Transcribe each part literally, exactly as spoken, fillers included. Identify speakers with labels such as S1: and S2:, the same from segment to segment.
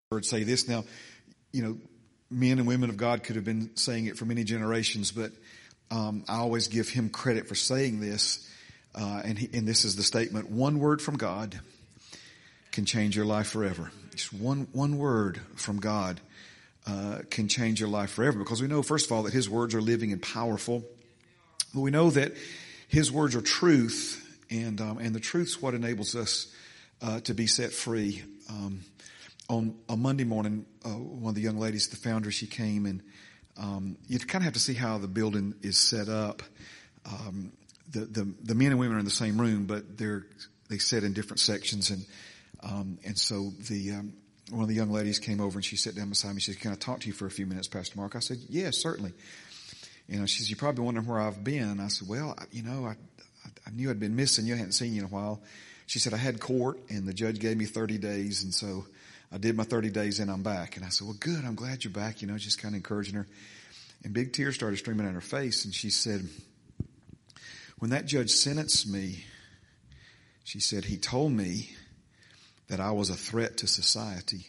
S1: word say this. Now, you know, men and women of God could have been saying it for many generations, but um, I always give him credit for saying this. Uh, and, he, and this is the statement: one word from God can change your life forever. Just one one word from God uh, can change your life forever. Because we know, first of all, that his words are living and powerful. But we know that his words are truth, and um, and the truth's what enables us uh, to be set free. Um, on a Monday morning, uh, one of the young ladies, the founder, she came, and um, you kind of have to see how the building is set up. Um, the, the the men and women are in the same room, but they're they sit in different sections, and um, and so the um, one of the young ladies came over and she sat down beside me. She said, "Can I talk to you for a few minutes, Pastor Mark?" I said, "Yes, certainly." You know, she said, "You're probably wondering where I've been." I said, "Well, I, you know, I, I I knew I'd been missing you. I hadn't seen you in a while." She said, "I had court, and the judge gave me thirty days, and so I did my thirty days, and I'm back." And I said, "Well, good. I'm glad you're back." You know, just kind of encouraging her. And big tears started streaming down her face, and she said, "When that judge sentenced me," she said, "he told me that I was a threat to society."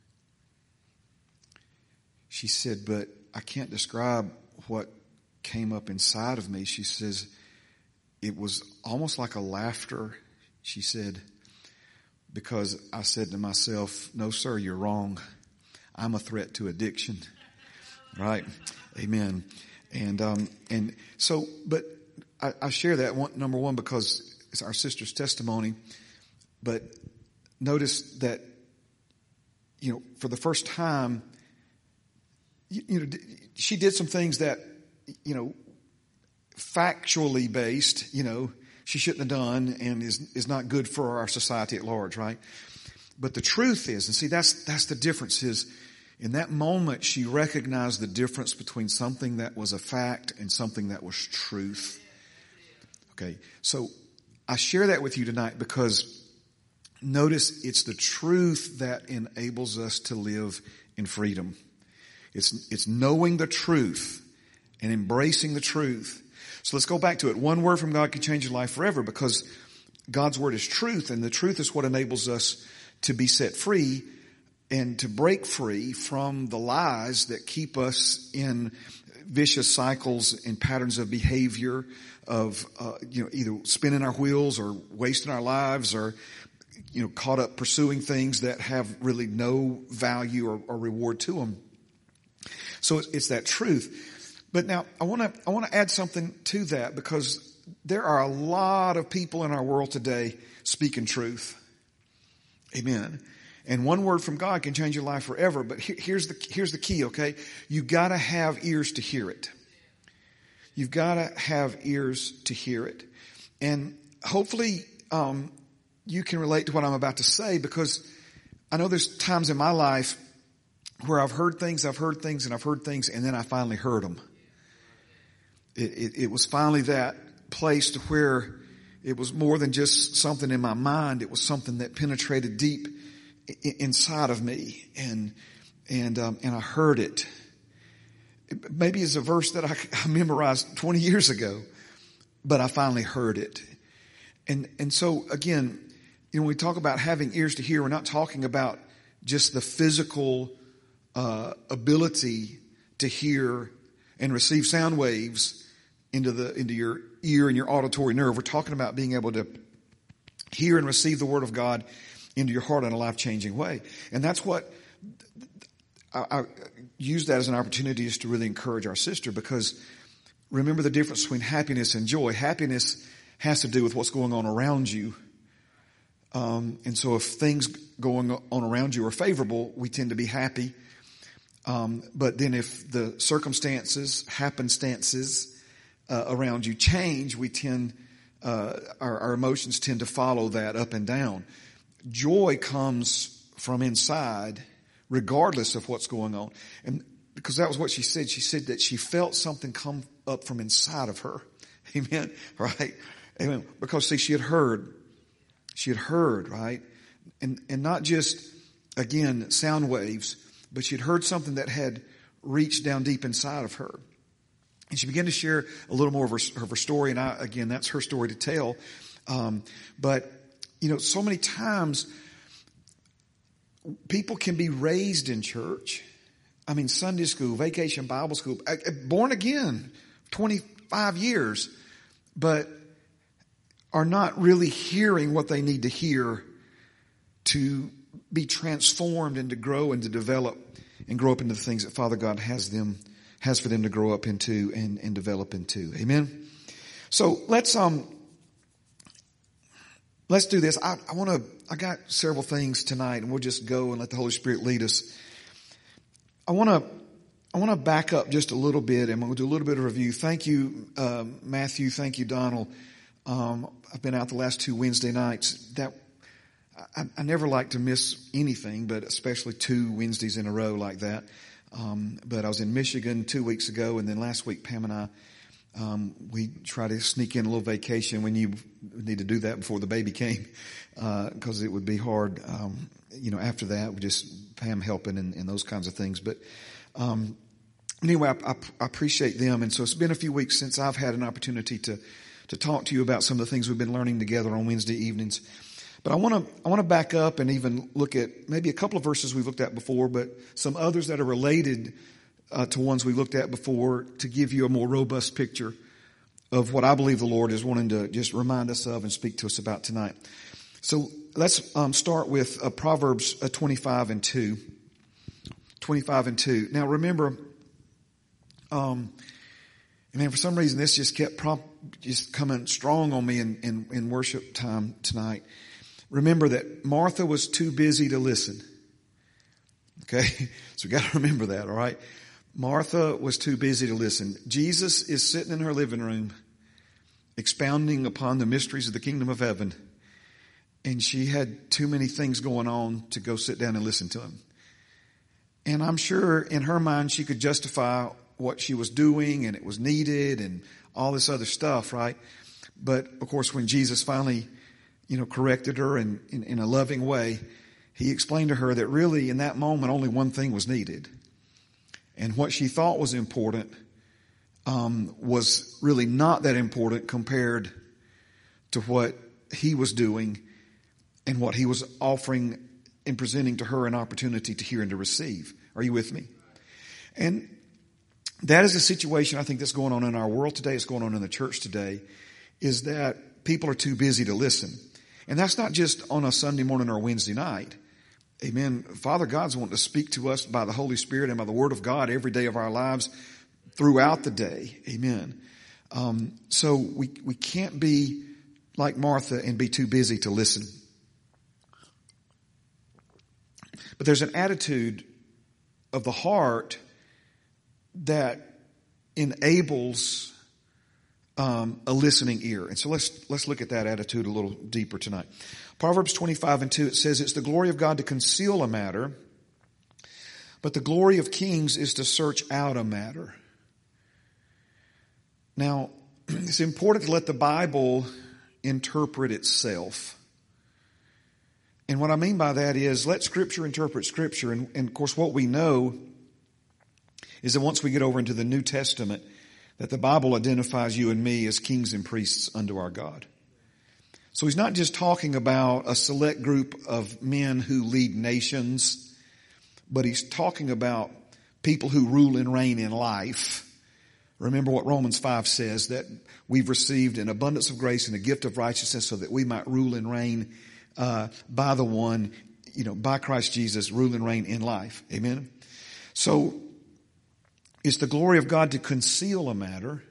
S1: She said, "But I can't describe what came up inside of me." She says, "It was almost like a laughter." She said, "Because I said to myself, no, sir, you're wrong. I'm a threat to addiction." Right? Amen. And, um, and so, but I, I share that one, number one, because it's our sister's testimony. But notice that, you know, for the first time, you, you know, she did some things that, you know, factually based, you know, she shouldn't have done and is, is not good for our society at large, right? But the truth is, and see, that's, that's the difference is, in that moment, she recognized the difference between something that was a fact and something that was truth. Okay. So I share that with you tonight because notice it's the truth that enables us to live in freedom. It's, it's knowing the truth and embracing the truth. So let's go back to it. One word from God can change your life forever because God's word is truth, and the truth is what enables us to be set free and to break free from the lies that keep us in vicious cycles and patterns of behavior of, uh, you know, either spinning our wheels or wasting our lives or, you know, caught up pursuing things that have really no value or, or reward to them. So it's, it's that truth. But now I want to, I want to add something to that because there are a lot of people in our world today speaking truth. Amen. And one word from God can change your life forever. But here, here's the, here's the key. Okay. You gotta have ears to hear it. You've gotta have ears to hear it. And hopefully, um, you can relate to what I'm about to say because I know there's times in my life where I've heard things, I've heard things and I've heard things and then I finally heard them. It, it, it was finally that place to where it was more than just something in my mind. It was something that penetrated deep i- inside of me, and and um, and I heard it. it. Maybe it's a verse that I, I memorized twenty years ago, but I finally heard it. And and so again, you know, when we talk about having ears to hear, we're not talking about just the physical uh, ability to hear and receive sound waves into the, into your ear and your auditory nerve. We're talking about being able to hear and receive the word of God into your heart in a life-changing way. And that's what I, I use that as an opportunity just to really encourage our sister, because remember the difference between happiness and joy. Happiness has to do with what's going on around you. Um, and so if things going on around you are favorable, we tend to be happy. Um, but then if the circumstances, happenstances uh, around you change, we tend, uh, our, our emotions tend to follow that up and down. Joy comes from inside, regardless of what's going on. And because that was what she said. She said that she felt something come up from inside of her. Amen. Right. Amen. Because see, she had heard, she had heard, right. And, and not just, again, sound waves, but she had heard something that had reached down deep inside of her. And she began to share a little more of her, of her story. And I, again, that's her story to tell. Um, but, you know, so many times people can be raised in church. I mean, Sunday school, vacation Bible school, born again, twenty-five years, but are not really hearing what they need to hear to be transformed and to grow and to develop and grow up into the things that Father God has them, has for them to grow up into and, and develop into. Amen. So let's, um, let's do this. I, I want to, I got several things tonight, and we'll just go and let the Holy Spirit lead us. I want to, I want to back up just a little bit, and we'll do a little bit of review. Thank you, uh, Matthew. Thank you, Donald. Um, I've been out the last two Wednesday nights. That I, I never like to miss anything, but especially two Wednesdays in a row like that. Um, but I was in Michigan two weeks ago, and then last week, Pam and I, um, we tried to sneak in a little vacation. We knew we need to do that before the baby came, because uh, it would be hard, um, you know, after that, with just Pam helping and, and those kinds of things. But um, anyway, I, I, I appreciate them. And so it's been a few weeks since I've had an opportunity to to talk to you about some of the things we've been learning together on Wednesday evenings. But I want to I want to back up and even look at maybe a couple of verses we've looked at before, but some others that are related uh, to ones we looked at before, to give you a more robust picture of what I believe the Lord is wanting to just remind us of and speak to us about tonight. So let's um, start with uh, Proverbs uh, twenty-five and two. twenty-five and two. Now remember, um, man, for some reason this just kept prompt, just coming strong on me in, in, in worship time tonight. Remember that Martha was too busy to listen. Okay? So we got to remember that, all right? Martha was too busy to listen. Jesus is sitting in her living room expounding upon the mysteries of the kingdom of heaven, and she had too many things going on to go sit down and listen to him. And I'm sure in her mind she could justify what she was doing, and it was needed and all this other stuff, right? But of course, when Jesus finally, you know, corrected her in, in, in a loving way, he explained to her that really in that moment only one thing was needed. And what she thought was important um, was really not that important compared to what he was doing and what he was offering and presenting to her an opportunity to hear and to receive. Are you with me? And that is a situation I think that's going on in our world today. It's going on in the church today, is that people are too busy to listen. And that's not just on a Sunday morning or a Wednesday night. Amen. Father God's wanting to speak to us by the Holy Spirit and by the Word of God every day of our lives throughout the day. Amen. Um, so we, we can't be like Martha and be too busy to listen. But there's an attitude of the heart that enables um, a listening ear. And so let's let's look at that attitude a little deeper tonight. Proverbs twenty-five and two, it says, "It's the glory of God to conceal a matter, but the glory of kings is to search out a matter." Now, it's important to let the Bible interpret itself. And what I mean by that is, let Scripture interpret Scripture. And, and of course, what we know is that once we get over into the New Testament, that the Bible identifies you and me as kings and priests unto our God. So he's not just talking about a select group of men who lead nations, but he's talking about people who rule and reign in life. Remember what Romans five says, that we've received an abundance of grace and a gift of righteousness so that we might rule and reign uh, by the one, you know, by Christ Jesus, rule and reign in life. Amen? So it's the glory of God to conceal a matter,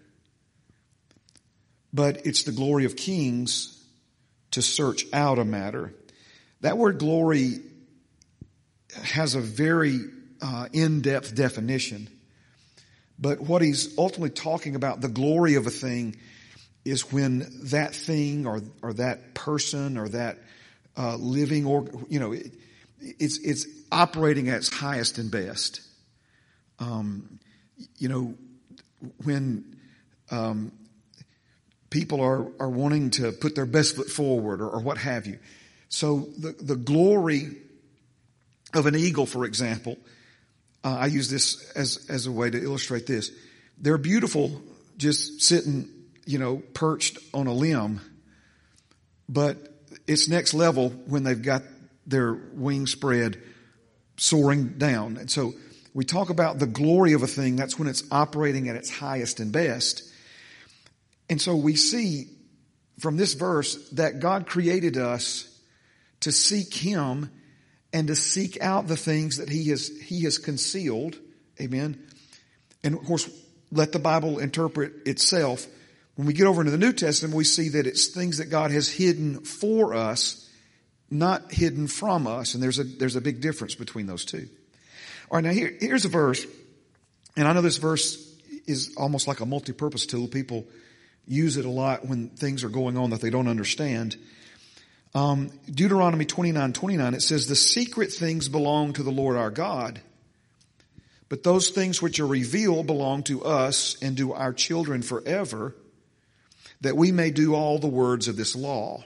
S1: but it's the glory of kings to search out a matter. That word glory has a very uh, in-depth definition, but what he's ultimately talking about, the glory of a thing, is when that thing or or that person or that uh, living or you know it, it's it's operating at its highest and best. Um, You know, when um, people are, are wanting to put their best foot forward or, or what have you. So the, the glory of an eagle, for example, uh, I use this as, as a way to illustrate this. They're beautiful just sitting, you know, perched on a limb, but it's next level when they've got their wings spread soaring down. And so we talk about the glory of a thing. That's when it's operating at its highest and best. And so we see from this verse that God created us to seek Him and to seek out the things that He has, He has concealed. Amen. And of course, let the Bible interpret itself. When we get over into the New Testament, we see that it's things that God has hidden for us, not hidden from us. And there's a, there's a big difference between those two. All right, now here, here's a verse. And I know this verse is almost like a multi-purpose tool. People use it a lot when things are going on that they don't understand. Um, Deuteronomy twenty-nine twenty-nine, it says, the secret things belong to the Lord our God, but those things which are revealed belong to us and to our children forever, that we may do all the words of this law.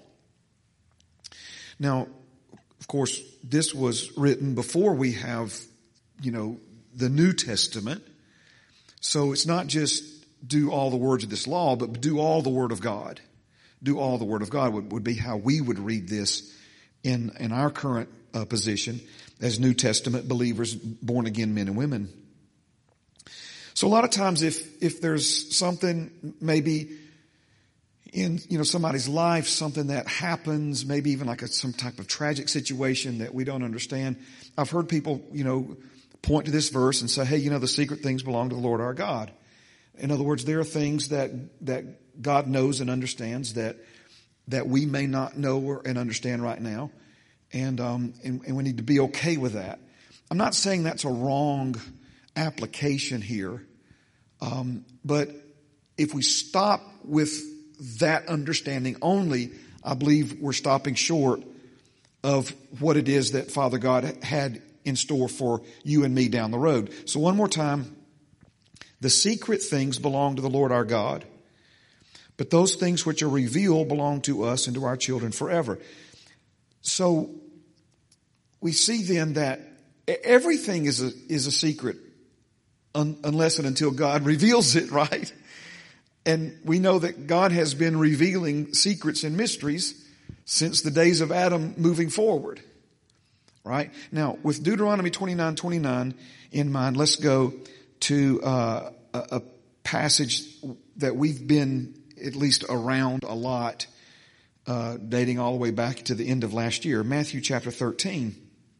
S1: Now, of course, this was written before we have, you know, the New Testament. So it's not just do all the words of this law, but do all the Word of God. Do all the Word of God would, would be how we would read this in, in our current uh, position as New Testament believers, born again men and women. So a lot of times if, if there's something maybe in, you know, somebody's life, something that happens, maybe even like a, some type of tragic situation that we don't understand, I've heard people, you know, point to this verse and say, hey, you know, the secret things belong to the Lord our God. In other words, there are things that, that God knows and understands that, that we may not know or, and understand right now. And, um, and, and we need to be okay with that. I'm not saying that's a wrong application here. Um, but if we stop with that understanding only, I believe we're stopping short of what it is that Father God had in store for you and me down the road. So one more time. The secret things belong to the Lord our God, but those things which are revealed belong to us and to our children forever. So we see then that everything is a, is a secret un, unless and until God reveals it, right? And we know that God has been revealing secrets and mysteries since the days of Adam moving forward, right? Now, with Deuteronomy twenty-nine twenty-nine in mind, let's go to uh, a, a passage that we've been at least around a lot, uh, dating all the way back to the end of last year, Matthew chapter thirteen.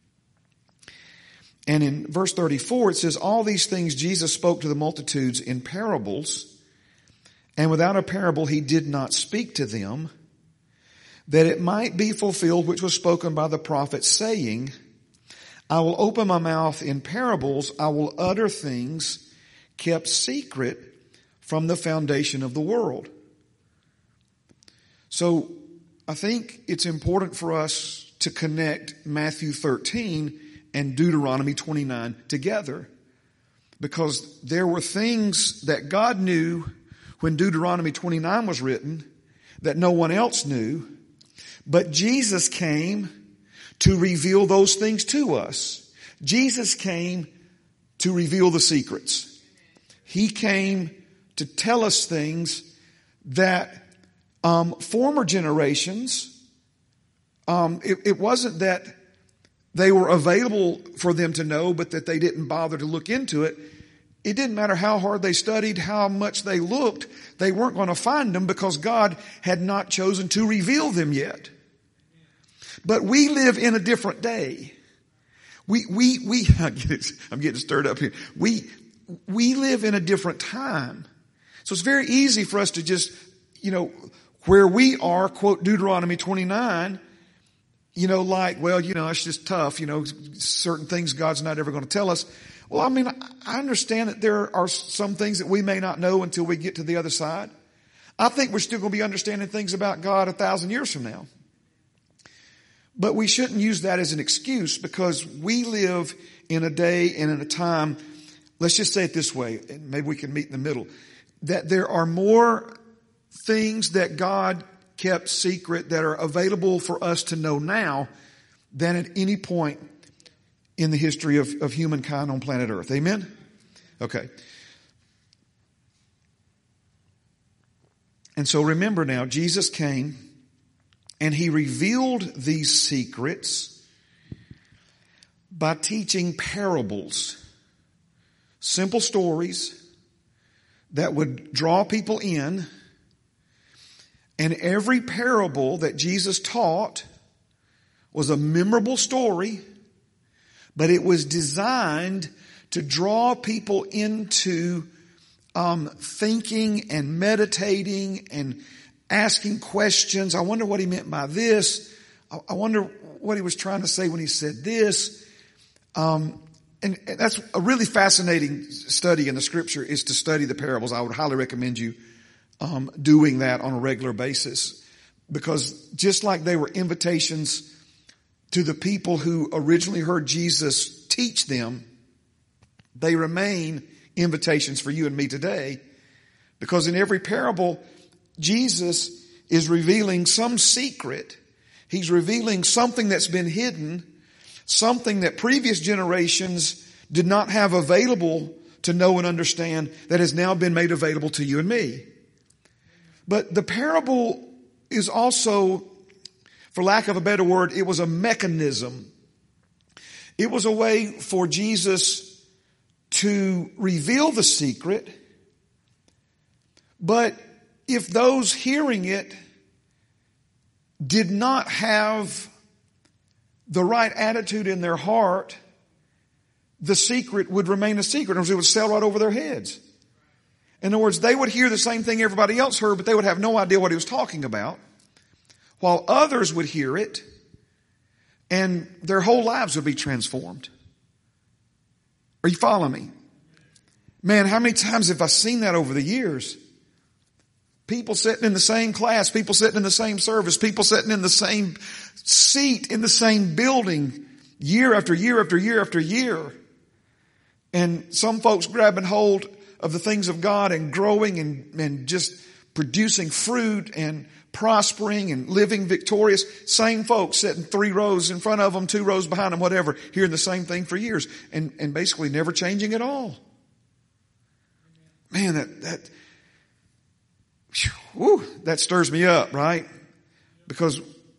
S1: And in verse thirty-four, it says, all these things Jesus spoke to the multitudes in parables, and without a parable he did not speak to them, that it might be fulfilled which was spoken by the prophet, saying, I will open my mouth in parables, I will utter things kept secret from the foundation of the world. So I think it's important for us to connect Matthew thirteen and Deuteronomy twenty-nine together, because there were things that God knew when Deuteronomy twenty-nine was written that no one else knew, but Jesus came to reveal those things to us. Jesus came to reveal the secrets. He came to tell us things that um, former generations, um, it, it wasn't that they were available for them to know, but that they didn't bother to look into it. It didn't matter how hard they studied, how much they looked, they weren't going to find them because God had not chosen to reveal them yet. But we live in a different day. We, we, we, I'm getting stirred up here. We, we live in a different time. So it's very easy for us to just, you know, where we are, quote Deuteronomy twenty-nine, you know, like, well, you know, it's just tough, you know, certain things God's not ever going to tell us. Well, I mean, I understand that there are some things that we may not know until we get to the other side. I think we're still going to be understanding things about God a thousand years from now. But we shouldn't use that as an excuse, because we live in a day and in a time, let's just say it this way, and maybe we can meet in the middle, that there are more things that God kept secret that are available for us to know now than at any point in the history of, of humankind on planet Earth. Amen? Okay. And so remember now, Jesus came and he revealed these secrets, by teaching parables, simple stories that would draw people in. And every parable that Jesus taught was a memorable story, but it was designed to draw people into um, thinking and meditating and asking questions. I wonder what he meant by this. I, I wonder what he was trying to say when he said this. Um, and, and that's a really fascinating study in the scripture, is to study the parables. I would highly recommend you um, doing that on a regular basis, because just like they were invitations to the people who originally heard Jesus teach them, they remain invitations for you and me today, because in every parable, Jesus is revealing some secret. He's revealing something that's been hidden, something that previous generations did not have available to know and understand, that has now been made available to you and me. But the parable is also, for lack of a better word, it was a mechanism. It was a way for Jesus to reveal the secret, but if those hearing it did not have the right attitude in their heart, the secret would remain a secret. In other words, it would sail right over their heads. In other words, they would hear the same thing everybody else heard, but they would have no idea what he was talking about, while others would hear it and their whole lives would be transformed. Are you following me? Man, how many times have I seen that over the years? People sitting in the same class, people sitting in the same service, people sitting in the same seat in the same building year after year after year after year. And some folks grabbing hold of the things of God and growing and, and just producing fruit and prospering and living victorious. Same folks sitting three rows in front of them, two rows behind them, whatever, hearing the same thing for years and, and basically never changing at all. Man, that, that, whew, that stirs me up, right? Because,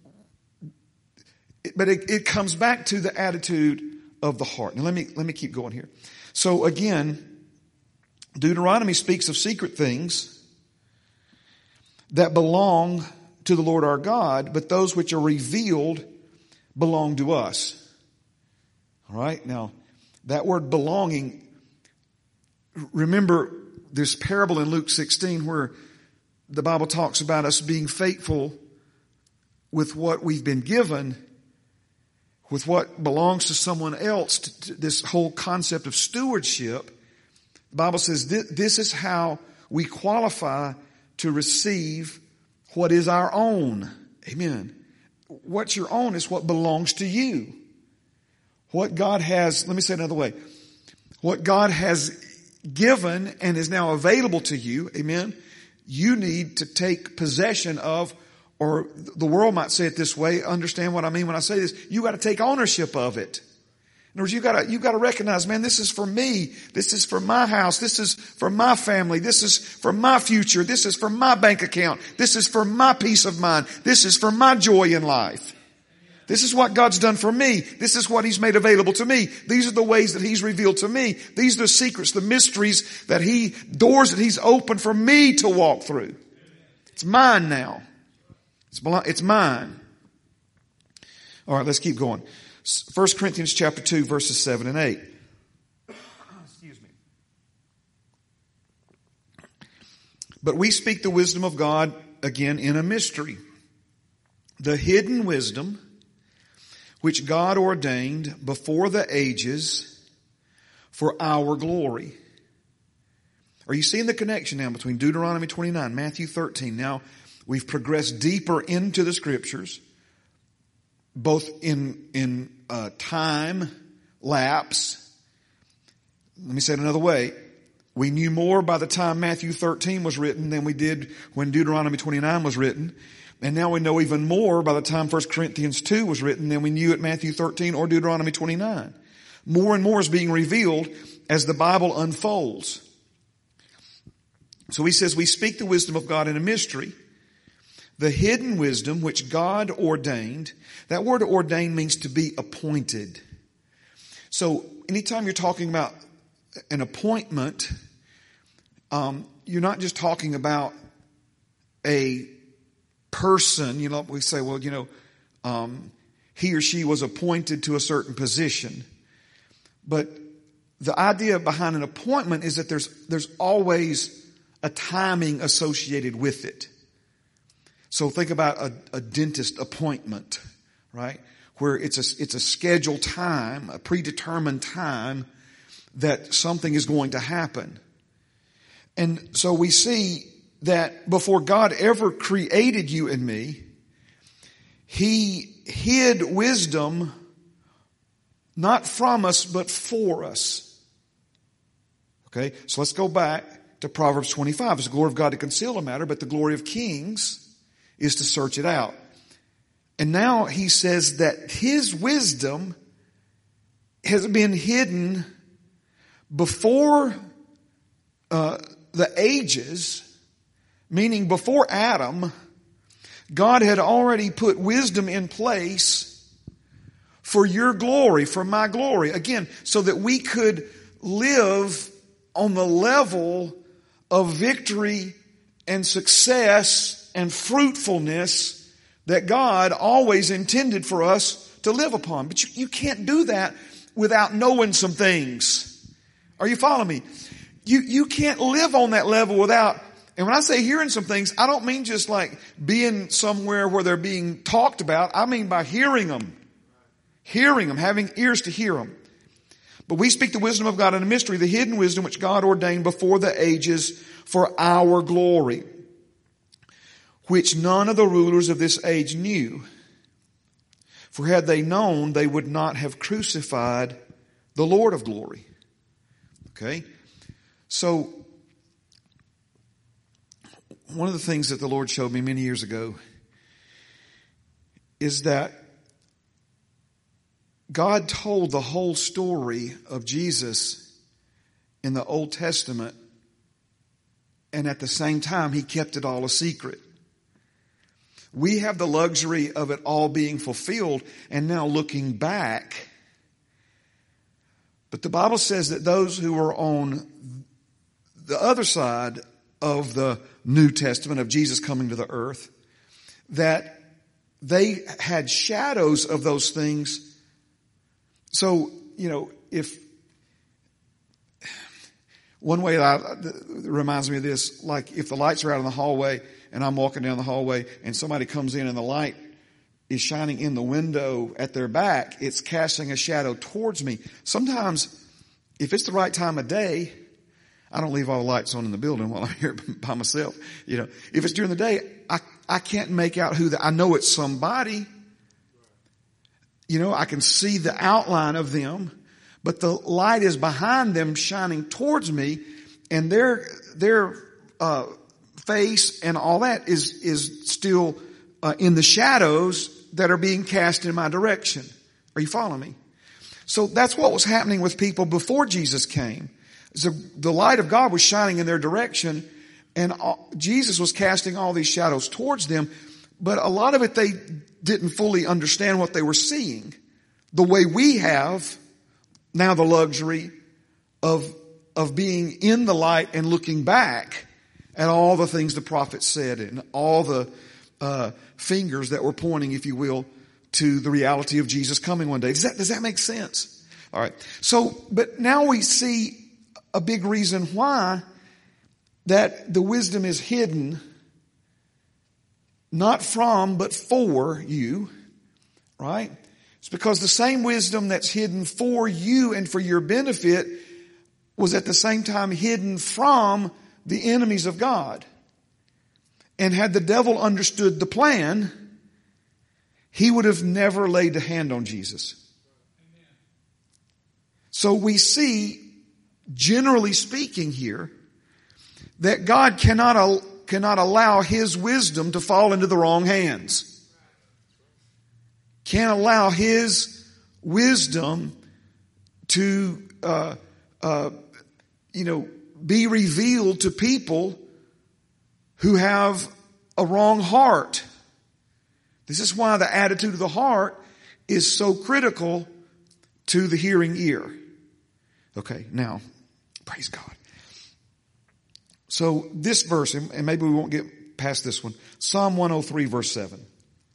S1: but it, it comes back to the attitude of the heart. Now let me, let me keep going here. So again, Deuteronomy speaks of secret things that belong to the Lord our God, but those which are revealed belong to us. All right. Now that word belonging, remember this parable in Luke sixteen where the Bible talks about us being faithful with what we've been given, with what belongs to someone else, to this whole concept of stewardship. The Bible says this, this is how we qualify to receive what is our own. Amen. What's your own is what belongs to you. What God has, let me say it another way. What God has given and is now available to you, amen, you need to take possession of, or the world might say it this way, understand what I mean when I say this, you got to take ownership of it. In other words, you gotta, you gotta recognize, man, this is for me. This is for my house. This is for my family. This is for my future. This is for my bank account. This is for my peace of mind. This is for my joy in life. This is what God's done for me. This is what He's made available to me. These are the ways that He's revealed to me. These are the secrets, the mysteries that He, doors that He's opened for me to walk through. It's mine now. It's, it's mine. All right, let's keep going. First Corinthians chapter two, verses seven and eight. Excuse me. But we speak the wisdom of God again in a mystery. The hidden wisdom which God ordained before the ages for our glory. Are you seeing the connection now between Deuteronomy twenty-nine, Matthew thirteen? Now we've progressed deeper into the scriptures, both in, in uh, time lapse. Let me say it another way. We knew more by the time Matthew thirteen was written than we did when Deuteronomy twenty-nine was written. And now we know even more by the time First Corinthians two was written than we knew at Matthew thirteen or Deuteronomy twenty-nine. More and more is being revealed as the Bible unfolds. So he says, we speak the wisdom of God in a mystery. The hidden wisdom which God ordained. That word ordained means to be appointed. So anytime you're talking about an appointment, um, you're not just talking about a person. You know, we say, well, you know, um, he or she was appointed to a certain position. But the idea behind an appointment is that there's there's always a timing associated with it. So think about a, a dentist appointment, right? Where it's a it's a scheduled time, a predetermined time that something is going to happen. And so we see that before God ever created you and me, He hid wisdom not from us, but for us. Okay, so let's go back to Proverbs twenty-five. It's the glory of God to conceal a matter, but the glory of kings is to search it out. And now he says that his wisdom has been hidden before uh, the ages, meaning before Adam. God had already put wisdom in place for your glory, for my glory. Again, so that we could live on the level of victory and success and fruitfulness that God always intended for us to live upon. But you, you can't do that without knowing some things. Are you following me? You, you can't live on that level without, and when I say hearing some things, I don't mean just like being somewhere where they're being talked about. I mean by hearing them. Hearing them, having ears to hear them. But we speak the wisdom of God in a mystery, the hidden wisdom which God ordained before the ages for our glory, which none of the rulers of this age knew. For had they known, they would not have crucified the Lord of glory. Okay? So, one of the things that the Lord showed me many years ago is that God told the whole story of Jesus in the Old Testament, and at the same time, He kept it all a secret. We have the luxury of it all being fulfilled, and now looking back. But the Bible says that those who were on the other side of the New Testament, of Jesus coming to the earth, that they had shadows of those things. So, you know, if one way that reminds me of this, like if the lights are out in the hallway and I'm walking down the hallway and somebody comes in and the light is shining in the window at their back, it's casting a shadow towards me. Sometimes, if it's the right time of day, I don't leave all the lights on in the building while I'm here by myself. You know, if it's during the day, I, I can't make out who the, I know it's somebody. You know, I can see the outline of them, but the light is behind them shining towards me, and their, their, uh, face and all that is, is still, uh, in the shadows that are being cast in my direction. Are you following me? So that's what was happening with people before Jesus came. So the light of God was shining in their direction, and all, Jesus was casting all these shadows towards them, but a lot of it they didn't fully understand what they were seeing. The way we have now the luxury of, of being in the light and looking back at all the things the prophet said and all the uh, fingers that were pointing, if you will, to the reality of Jesus coming one day. Does that, does that make sense? All right. So, but now we see a big reason why that the wisdom is hidden, not from, but for you, right? It's because the same wisdom that's hidden for you and for your benefit was at the same time hidden from the enemies of God. And had the devil understood the plan, he would have never laid a hand on Jesus. So we see, generally speaking here, that God cannot, cannot allow His wisdom to fall into the wrong hands. Can't allow His wisdom to, uh, uh, you know, be revealed to people who have a wrong heart. This is why the attitude of the heart is so critical to the hearing ear. Okay, now, praise God. So this verse, and maybe we won't get past this one, Psalm one oh three verse seven.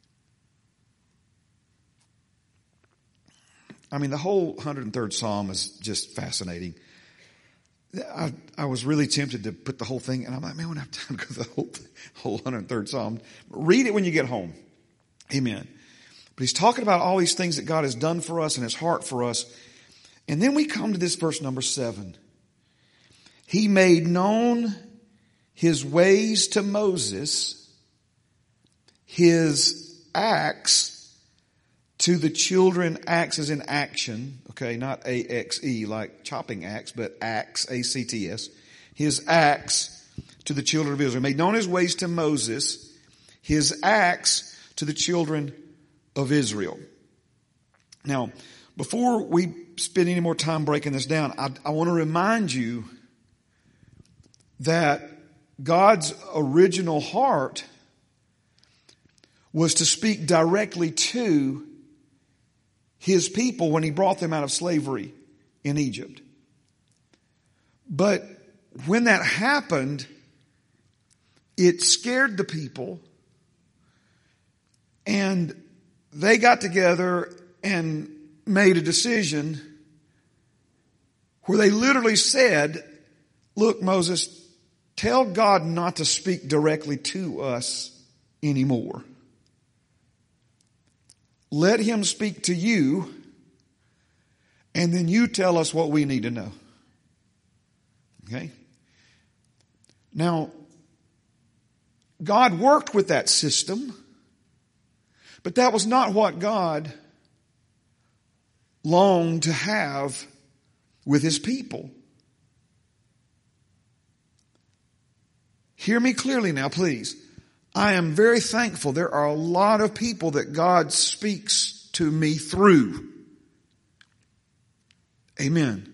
S1: I mean, the whole one hundred third Psalm is just fascinating. I, I was really tempted to put the whole thing, and I'm like, man, I don't have time to go through the whole, whole one hundred third Psalm. Read it when you get home. Amen. But he's talking about all these things that God has done for us and his heart for us. And then we come to this verse number seven. He made known his ways to Moses, his acts to the children. Acts is in action, okay, not A X E like chopping axe, but acts, A C T S. His acts to the children of Israel. Made known his ways to Moses, his acts to the children of Israel. Now, before we spend any more time breaking this down, I, I want to remind you that God's original heart was to speak directly to his people when he brought them out of slavery in Egypt. But when that happened, it scared the people, and they got together and made a decision where they literally said, look, Moses, tell God not to speak directly to us anymore. Let him speak to you, and then you tell us what we need to know. Okay? Now, God worked with that system, but that was not what God longed to have with his people. Hear me clearly now, please. I am very thankful. There are a lot of people that God speaks to me through. Amen.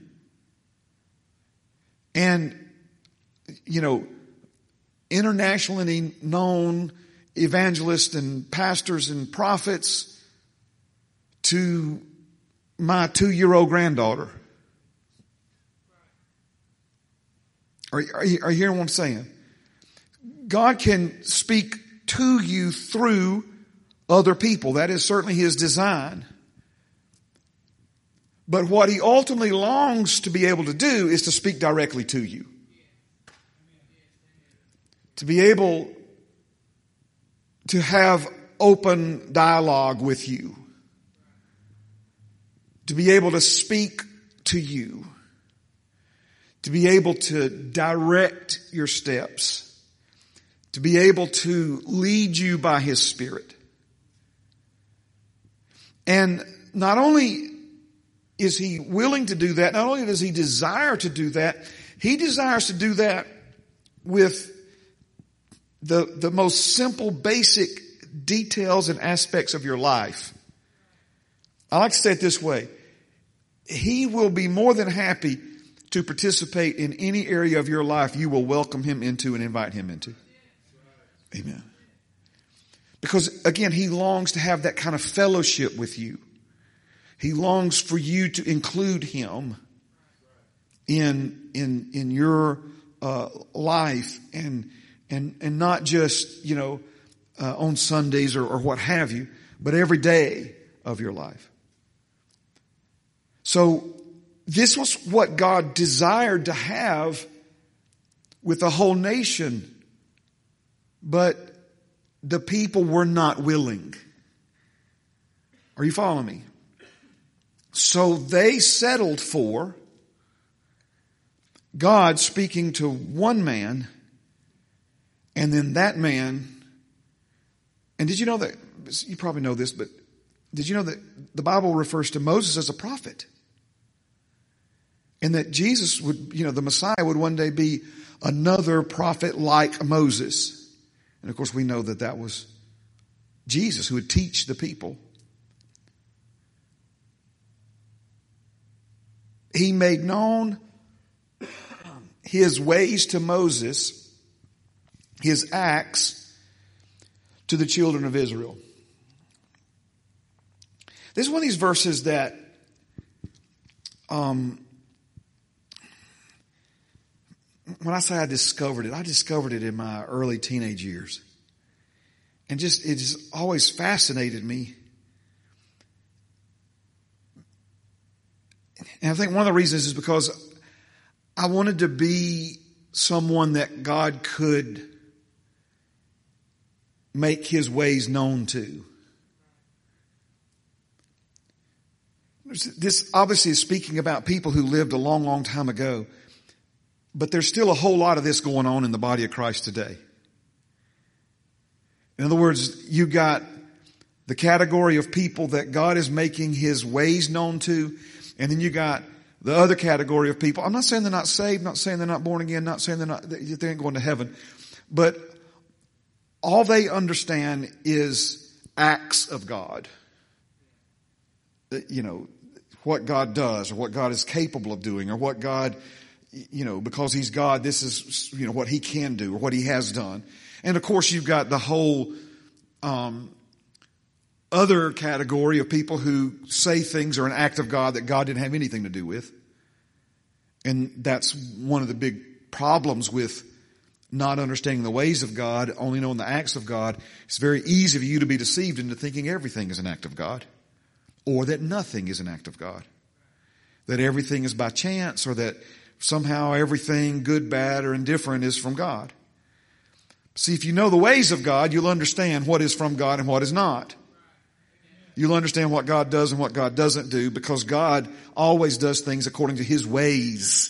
S1: And, you know, internationally known evangelists and pastors and prophets to my two-year-old granddaughter. Are, are, you, are you hearing what I'm saying? God can speak to you through other people. That is certainly his design. But what he ultimately longs to be able to do is to speak directly to you. To be able to have open dialogue with you. To be able to speak to you. To be able to direct your steps. To be able to lead you by his Spirit. And not only is he willing to do that, not only does he desire to do that, he desires to do that with the, the most simple, basic details and aspects of your life. I like to say it this way. He will be more than happy to participate in any area of your life you will welcome him into and invite him into. Amen. Because again, he longs to have that kind of fellowship with you. He longs for you to include him in, in, in your, uh, life and, and, and not just, you know, uh, on Sundays or, or what have you, but every day of your life. So this was what God desired to have with the whole nation. But the people were not willing. Are you following me? So they settled for God speaking to one man, and then that man, and did you know that, you probably know this, but did you know that the Bible refers to Moses as a prophet? And that Jesus would, you know, the Messiah would one day be another prophet like Moses. And of course we know that that was Jesus who would teach the people. He made known his ways to Moses, his acts to the children of Israel. This is one of these verses that um, when I say I discovered it, I discovered it in my early teenage years. And just, it just always fascinated me. And I think one of the reasons is because I wanted to be someone that God could make His ways known to. This obviously is speaking about people who lived a long, long time ago. But there's still a whole lot of this going on in the body of Christ today. In other words, you got the category of people that God is making His ways known to. And then you got the other category of people. I'm not saying they're not saved, not saying they're not born again, not saying they're not, they ain't going to heaven. But all they understand is acts of God. You know, what God does or what God is capable of doing or what God, you know, because He's God, this is, you know, what He can do or what He has done. And of course you've got the whole, um, other category of people who say things are an act of God that God didn't have anything to do with. And that's one of the big problems with not understanding the ways of God, only knowing the acts of God. It's very easy for you to be deceived into thinking everything is an act of God, or that nothing is an act of God, that everything is by chance, or that somehow everything good, bad, or indifferent is from God. See, if you know the ways of God, you'll understand what is from God and what is not. You'll understand what God does and what God doesn't do, because God always does things according to His ways.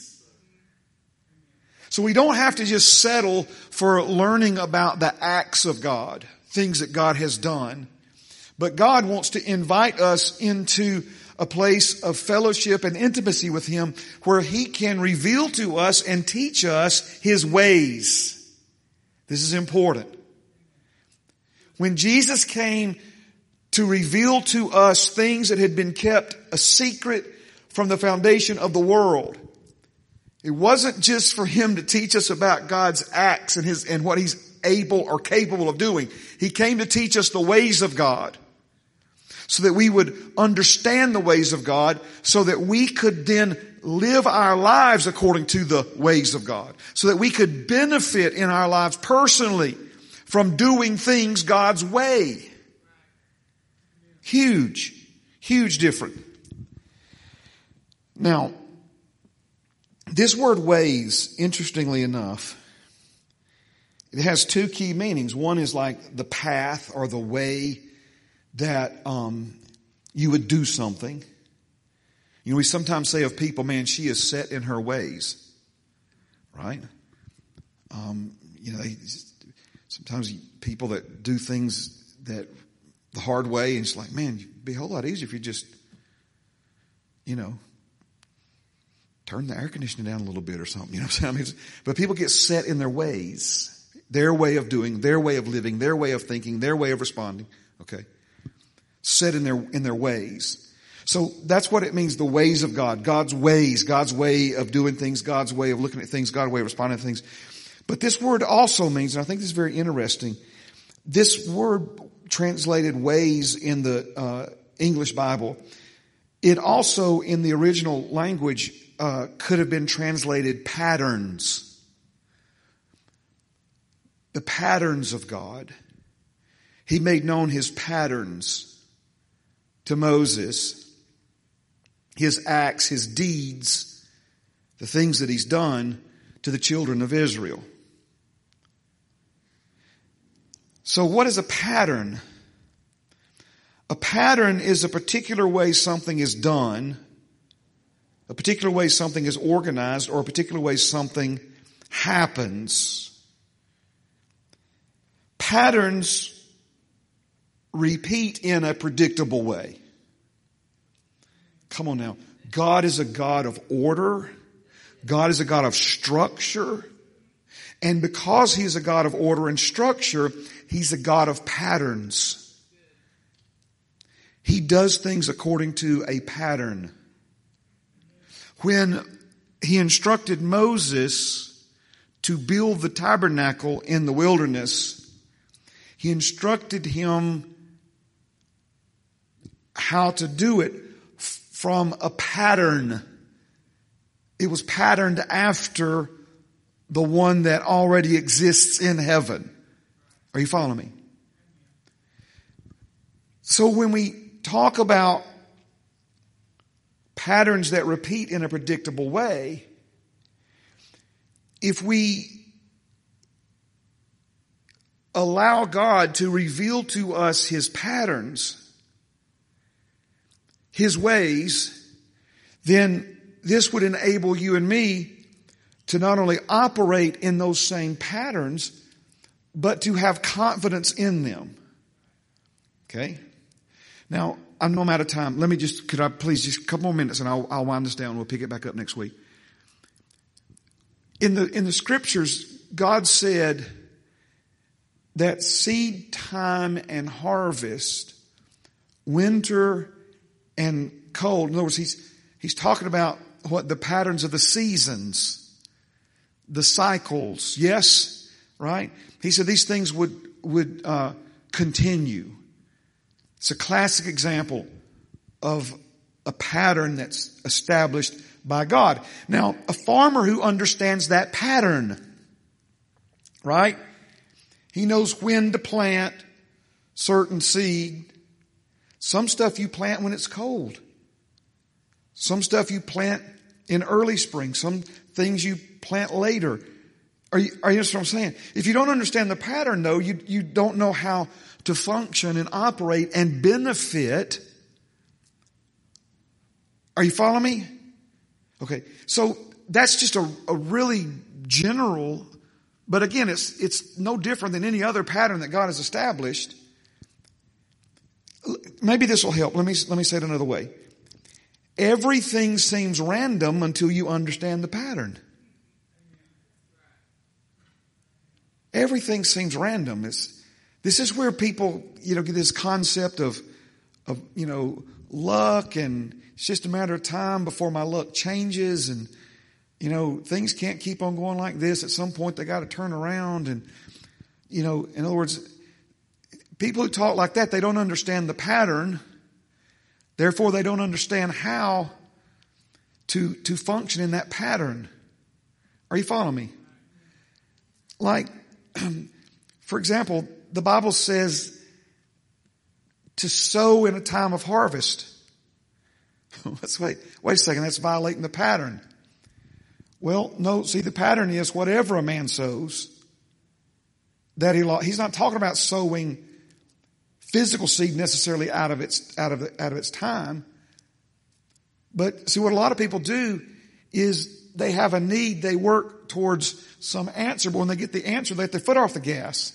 S1: So we don't have to just settle for learning about the acts of God, things that God has done. But God wants to invite us into a place of fellowship and intimacy with Him where He can reveal to us and teach us His ways. This is important. When Jesus came to reveal to us things that had been kept a secret from the foundation of the world, it wasn't just for Him to teach us about God's acts and His, and what He's able or capable of doing. He came to teach us the ways of God, so that we would understand the ways of God, so that we could then live our lives according to the ways of God, so that we could benefit in our lives personally from doing things God's way. Huge, huge difference. Now, this word ways, interestingly enough, it has two key meanings. One is like the path or the way that um, you would do something. You know, we sometimes say of people, man, she is set in her ways. Right? Um, you know, they, sometimes people that do things that the hard way, and it's like, man, it'd be a whole lot easier if you just, you know, turn the air conditioning down a little bit or something. You know what I'm saying? I mean, but people get set in their ways, their way of doing, their way of living, their way of thinking, their way of responding. Okay. Set in their, in their ways. So that's what it means, the ways of God. God's ways, God's way of doing things, God's way of looking at things, God's way of responding to things. But this word also means, and I think this is very interesting, this word translated ways in the uh, English Bible, it also in the original language uh, could have been translated patterns. The patterns of God. He made known His patterns to Moses, His acts, His deeds, the things that He's done to the children of Israel. So what is a pattern? A pattern is a particular way something is done, a particular way something is organized, or a particular way something happens. Patterns repeat in a predictable way. Come on now. God is a God of order. God is a God of structure. And because He's a God of order and structure, He's a God of patterns. He does things according to a pattern. When He instructed Moses to build the tabernacle in the wilderness, He instructed him how to do it from a pattern It was patterned after the one that already exists in heaven. Are you following me? So when we talk about patterns that repeat in a predictable way, if we allow God to reveal to us His patterns, His ways, then this would enable you and me to not only operate in those same patterns, but to have confidence in them. Okay? Now, I know I'm out of time. Let me just, could I please just a couple more minutes and I'll, I'll wind this down. We'll pick it back up next week. In the, in the scriptures, God said that seed time and harvest, winter and cold. In other words, he's, he's talking about what the patterns of the seasons, the cycles. Yes, right? He said these things would, would, uh, continue. It's a classic example of a pattern that's established by God. Now, a farmer who understands that pattern, right? He knows when to plant certain seed. Some stuff you plant when it's cold. Some stuff you plant in early spring. Some things you plant later. Are you, are you understand what I'm saying? If you don't understand the pattern though, you, you don't know how to function and operate and benefit. Are you following me? Okay. So that's just a, a really general, but again, it's, it's no different than any other pattern that God has established. Maybe this will help. Let me, let me say it another way. Everything seems random until you understand the pattern. Everything seems random. It's, this is where people, you know, get this concept of, of, you know, luck, and it's just a matter of time before my luck changes, and, you know, things can't keep on going like this. At some point they got to turn around, and, you know, in other words, people who talk like that, they don't understand the pattern. Therefore, they don't understand how to, to function in that pattern. Are you following me? Like, for example, the Bible says to sow in a time of harvest. Let's wait, wait a second, that's violating the pattern. Well, no, see, the pattern is whatever a man sows, that he lost. He's not talking about sowing physical seed necessarily out of its, out of, out of its time. But see, what a lot of people do is they have a need, they work towards some answer, but when they get the answer, they let their foot off the gas.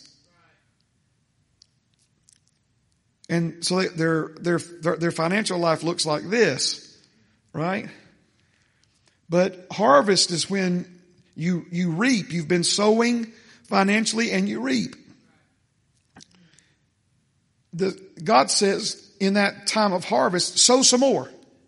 S1: And so they, their, their, their, their financial life looks like this, right? But harvest is when you, you reap. You've been sowing financially and you reap. The, God says in that time of harvest, sow some more.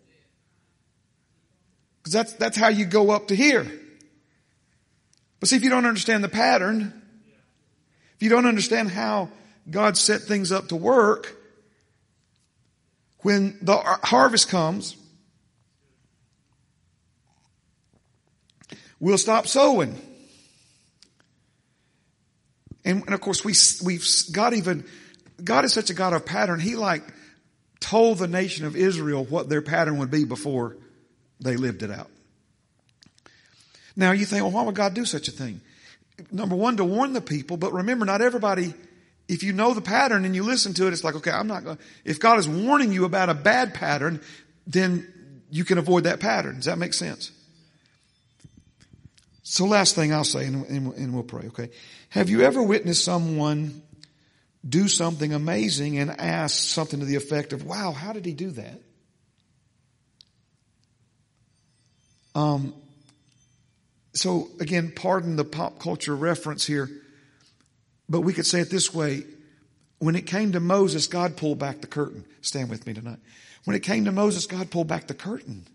S1: Because that's, that's how you go up to here. But see, if you don't understand the pattern, if you don't understand how God set things up to work, when the harvest comes, we'll stop sowing. And, and of course, we, we've, God even, God is such a God of pattern. He like told the nation of Israel what their pattern would be before they lived it out. Now you think, well, why would God do such a thing? Number one, to warn the people, but remember, not everybody, if you know the pattern and you listen to it, it's like, okay, I'm not going to, if God is warning you about a bad pattern, then you can avoid that pattern. Does that make sense? So last thing I'll say, and, and, and we'll pray, okay? Have you ever witnessed someone do something amazing and ask something to the effect of, wow, how did he do that? Um, so again, pardon the pop culture reference here, but we could say it this way. When it came to Moses, God pulled back the curtain. Stand with me tonight. When it came to Moses, God pulled back the curtain.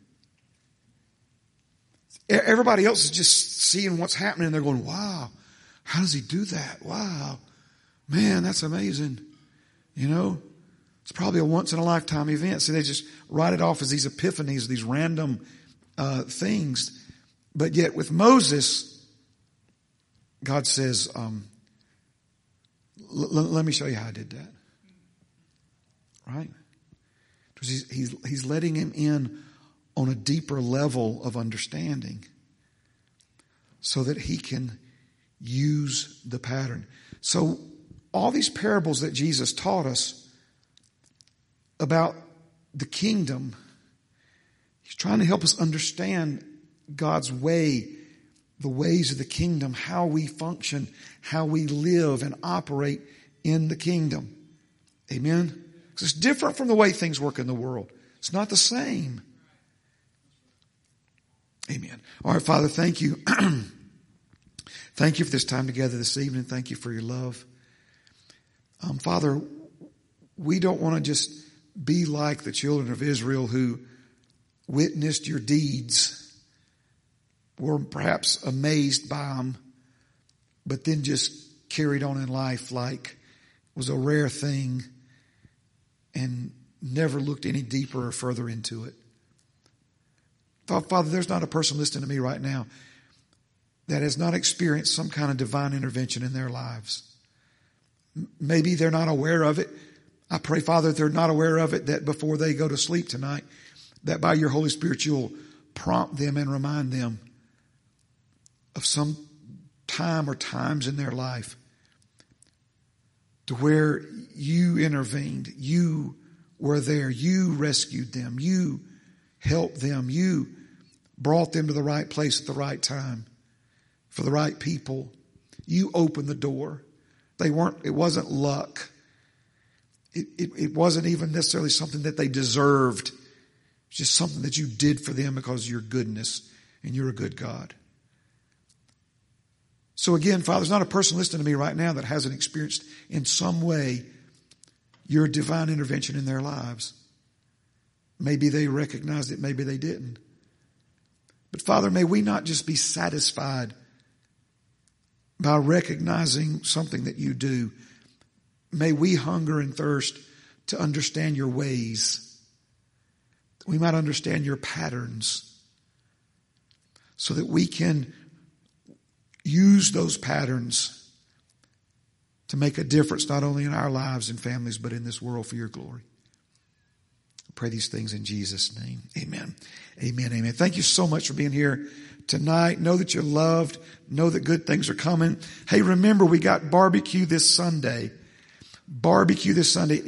S1: Everybody else is just seeing what's happening and they're going, wow, how does he do that? Wow, man, that's amazing. You know, it's probably a once in a lifetime event. So they just write it off as these epiphanies, these random uh, things. But yet with Moses, God says, um, l- l- let me show you how I did that. Right? Because he's, he's, he's letting him in on a deeper level of understanding so that he can use the pattern. So all these parables that Jesus taught us about the kingdom, he's trying to help us understand God's way, the ways of the kingdom, how we function, how we live and operate in the kingdom. Amen? Because it's different from the way things work in the world. It's not the same. Amen. All right, Father, thank you. Thank you for this time together this evening. Thank you for your love. Um, Father, we don't want to just be like the children of Israel who witnessed your deeds, were perhaps amazed by them, but then just carried on in life like it was a rare thing and never looked any deeper or further into it. Father, there's not a person listening to me right now that has not experienced some kind of divine intervention in their lives. Maybe they're not aware of it. I pray, Father, if they're not aware of it, that before they go to sleep tonight, that by your Holy Spirit you'll prompt them and remind them of some time or times in their life to where you intervened, you were there, you rescued them, you helped them, you brought them to the right place at the right time for the right people. You opened the door. They weren't, it wasn't luck. It, it, it wasn't even necessarily something that they deserved. It's just something that you did for them because of your goodness, and you're a good God. So again, Father, there's not a person listening to me right now that hasn't experienced in some way your divine intervention in their lives. Maybe they recognized it, maybe they didn't. But Father, may we not just be satisfied by recognizing something that you do. May we hunger and thirst to understand your ways. We might understand your patterns so that we can use those patterns to make a difference not only in our lives and families, but in this world for your glory. I pray these things in Jesus' name. Amen. Amen. Amen. Thank you so much for being here tonight. Know that you're loved. Know that good things are coming. Hey, remember, we got barbecue this Sunday. Barbecue this Sunday.